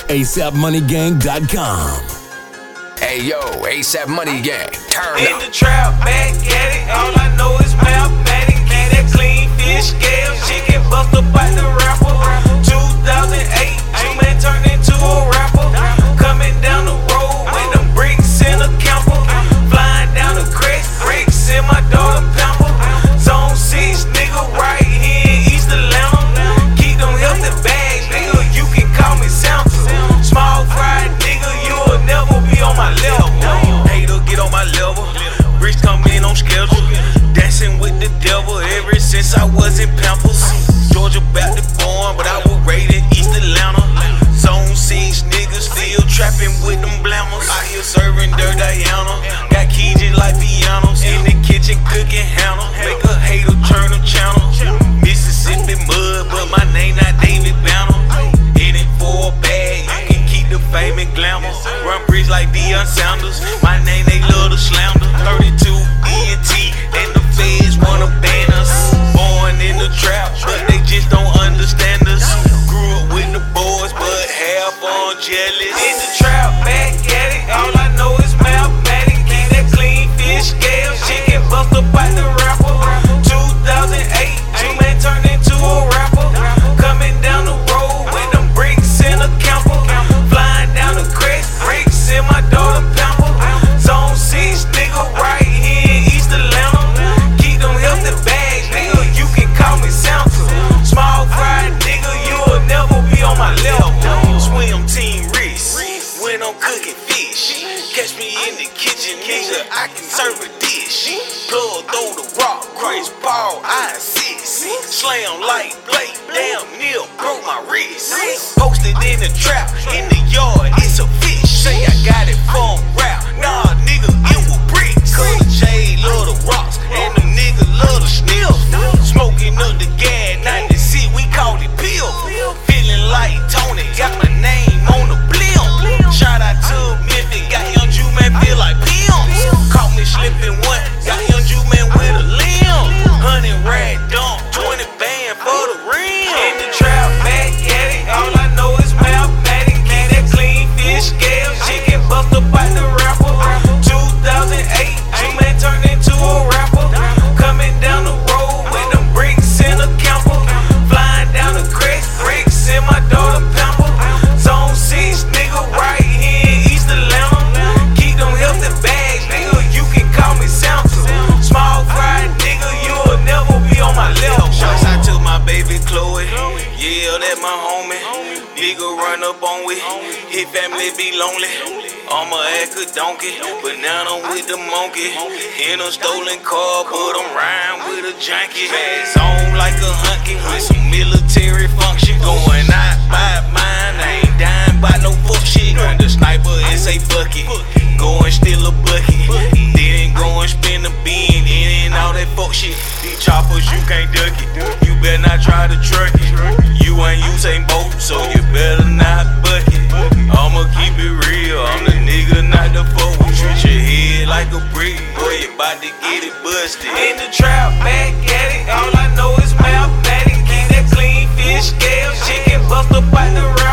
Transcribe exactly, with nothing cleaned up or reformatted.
ASAP Money Gang dot com. Hey yo, ASAP Money Gang, turn In up. the trap, back at it. All I know is mathematic. Keep that clean fish scale. Chicken bust up by the rapper. two thousand eight, Juman turned into a rapper. Coming down the road with them bricks in a camper. Flying down the crest, bricks in my daughter pamper. Zone six, nigga, right here in East Atlanta. Keep them healthy bags, nigga. You can call me Santa. Small fry, nigga, you'll never be on my level. Hater, get on my level. Bricks come in on schedule. Dancing with the devil ever since I was in Pampers. Georgia Baptist born, but I was raised in East Atlanta. Zone six niggas still trapping with them blammers. Out here serving Dirt Diana. Got keys just like pianos. In the kitchen cooking Hannah. Make a hater turn them channel. Mississippi mud, but my name not David Banner. In it for a bag, you can keep the fame and glamour. Run bridge like Deion Sanders. My name they love to slander. thirty-two E N T and the feds wanna ban us. Born in the trap, but they just don't understand us. Grew up with the boys, but half on jealous. In the trap, back at it. All I know is mathematic. Keep that clean fish scale. Chicken bust up by the rapper. two thousand eight, Juman turned into a rapper. Coming down the road with them bricks in a camper. Flying down the crest, bricks in my daughter pamper. Zone six, nigga, right here in East Atlanta. Keep them healthy bags, nigga, you can call me Santa. Small fry, nigga, you'll never be on my level. Swim team wrist, when I'm cooking fish. Catch me in the kitchen, nigga, I can serve a dish. Plug, throw the rock, Chris Paul, I assist. Slam like Blake, damn near broke my wrist. Posted in the trap, in the yard, it's a fish. Say I got it from rap, nah nigga, it was bricks. Cause the J love the rocks, and the niggas love the sniff. Smoking up the gas, ninety-six, we called it pill. Feeling like Tony, got my name on the blimp. Shout out to Memphis, got young Juman feel like pimps. Caught me slipping one, got young Juman with a limb. Hundred rag dump, twenty band for the rim. In the trap, back at it, all I know is mathematic. Keep that clean fish scale, chicken bust up by the rapper. two thousand eight, Juman turned into a rapper. Coming down the road with them bricks in a camper. Flying down the crest, bricks in my daughter pamper. Zone six, nigga, right here in East Atlanta. Keep them healthy bags, nigga, you can call me Santa. Small fry, nigga, you'll never be on my level. Shouts out to my baby Chloe, yeah, that my homie. Nigga run up on we, his family be lonely. I'ma act a donkey, but now I'm with the monkey. In a stolen car, but I'm riding with a junkie. Fast on like a hunky with some military function. Going out by mine, I ain't dying by no fuck shit. Run the sniper and say fuck it, go and steal a bucket. Then go and spin a bean in and all that fuck shit. These choppers, you can't duck it, you better not try to truck it. You ain't Usain Bolt, so you better not buck it. I'ma keep it real, I'm the nigga, not the fuck. Treat your head like a brick, boy, you bout to get it busted. In the trap, back at it, all I know is mathematic. Keep that clean fish scale, chicken bust up by the